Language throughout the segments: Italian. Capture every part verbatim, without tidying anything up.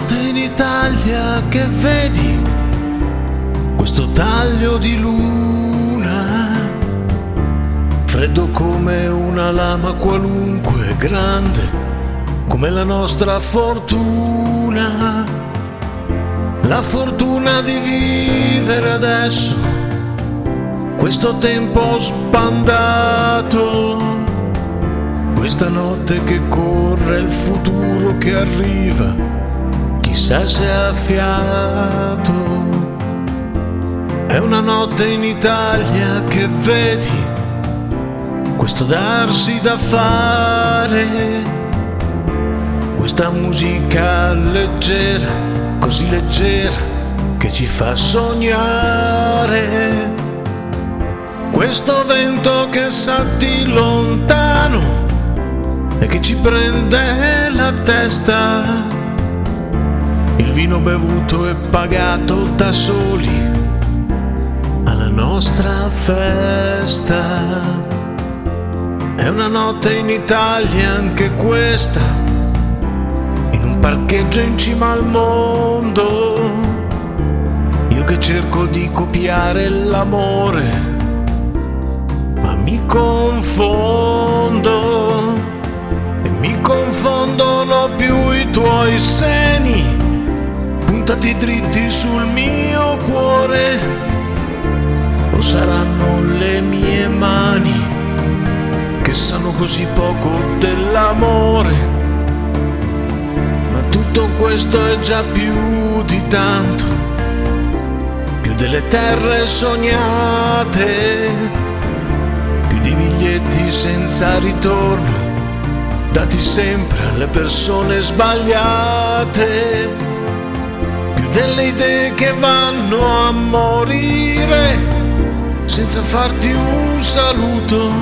notte in Italia che vedi questo taglio di luna, freddo come una lama qualunque, grande come la nostra fortuna, la fortuna di vivere adesso questo tempo sbandato, questa notte che corre, il futuro che arriva, chissà se ha fiato. È una notte in Italia che vedi questo darsi da fare, questa musica leggera, così leggera che ci fa sognare, questo vento che sa di lontano e che ci prende la testa, il vino bevuto e pagato da soli alla nostra festa. È una notte in Italia anche questa, in un parcheggio in cima al mondo, io che cerco di copiare l'amore, ma mi confondo, e mi confondono più i tuoi seni, puntati dritti sul mio cuore, o saranno le mie mani che sanno così poco dell'amore, ma tutto questo è già più di tanto, più delle terre sognate, più di biglietti senza ritorno, dati sempre alle persone sbagliate, più delle idee che vanno a morire senza farti un saluto,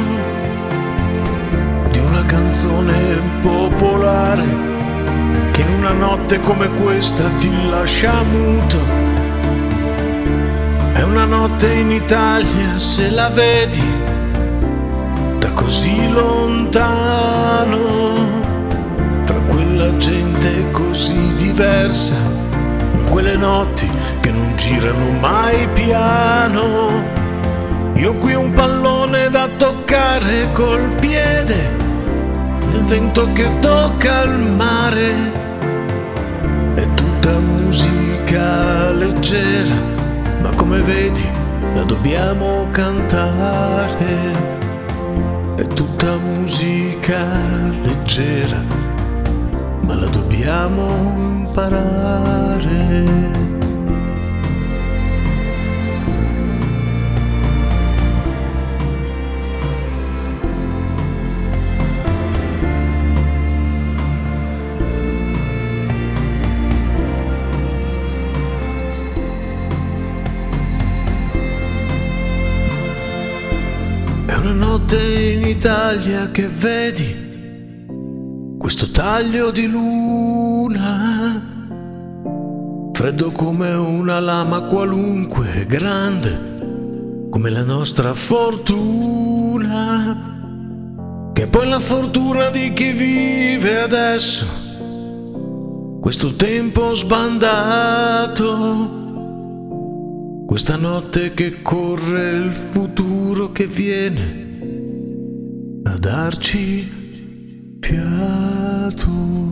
di una canzone popolare che in una notte come questa ti lascia muto. È una notte in Italia, se la vedi da così lontano, tra quella gente così diversa, in quelle notti che non girano mai piano. Io qui un pallone da toccare col piede, nel vento che tocca il mare, è tutta musica leggera, ma come vedi la dobbiamo cantare, è tutta musica leggera, ma la dobbiamo imparare. È una notte in Italia che vedi questo taglio di luna, freddo come una lama qualunque, grande come la nostra fortuna, che è poi la fortuna di chi vive adesso questo tempo sbandato, questa notte che corre, il futuro che viene a darci fiato.